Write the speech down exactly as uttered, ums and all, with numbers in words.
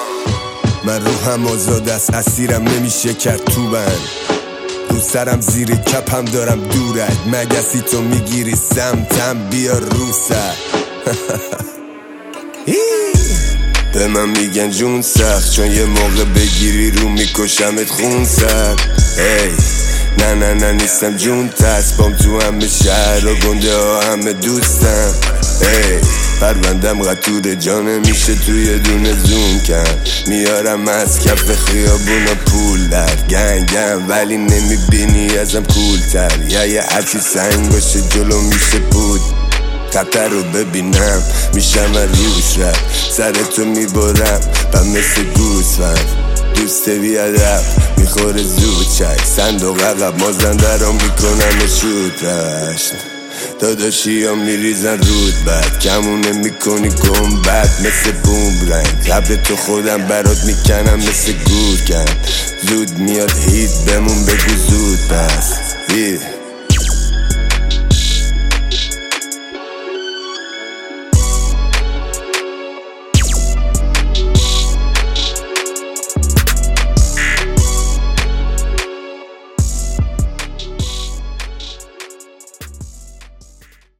من روحم آزاد است، اسیرم نمیشه کرد تو بند. رو سرم زیر کپم دارم دورت، مگسی تو میگیری سمتم بیا رو سر. به من میگن جون سخت، چون یه موقع بگیری رو میکشمت خون سر. ای نه نه نه نیستم جون تست، بام تو همه شهر و گنده ها همه دوستم. ای پروندم قطور جانه میشه توی دونه زون کن، میارم از کف خیابون و پول در گنگم، ولی نمیبینی ازم کولتر. یا یه هرچی سنگ باشه جلو میشه بود، خطر رو ببینم میشم و روش رفت، سر تو میبرم و مثل گوسفند دوست بیادب میخوره زود چک، صندوق عقب مازنده رو میکنم شود رشت. داداشی ها میریزن رود بد، کمونه میکنی گنبد مثل بوم رنگ، قبل تو خودم برات میکنم مثل گورکن، زود میاد هید بمون بگو زود بس.